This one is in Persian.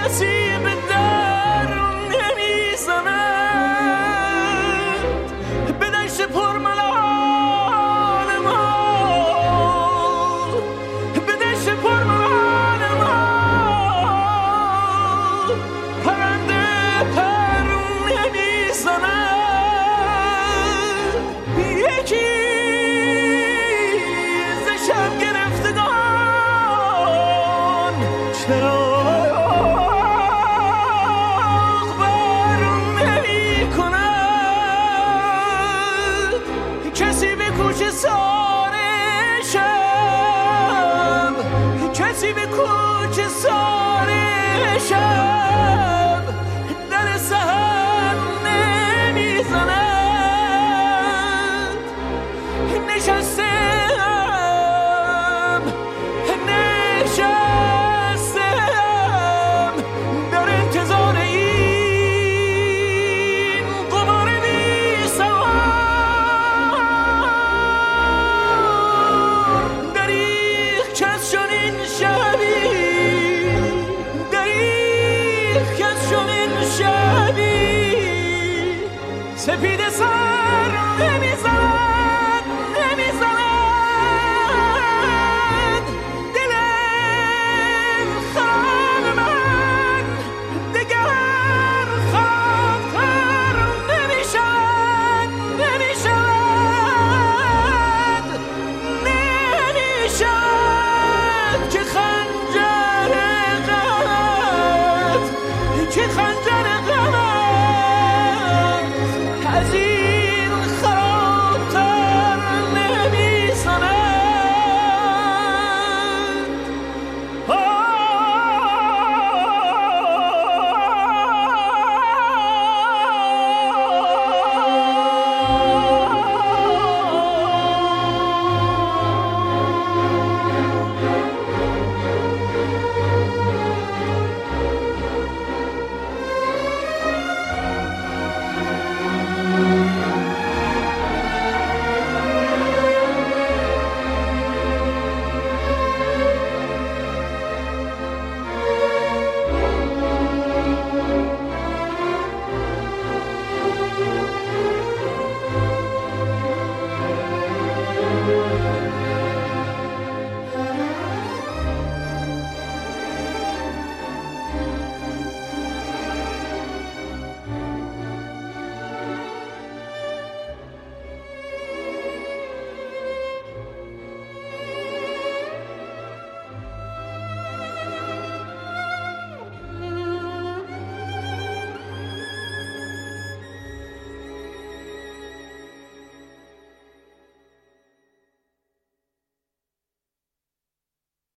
کسی به در نمیزند به دشت پرملال ما، به دشت پرملال ما پرنده پر نمیزند. یکی ز شب گرفتگان چراغ بر نمی کند، کسی به کوچه سار شب، کسی به کوچه سار شب در سحر نمیزند. نشستم در انتظار این قمار بی سوار. دریغ کس چنین شبی، دریغ کس چنین شبی سپیده سر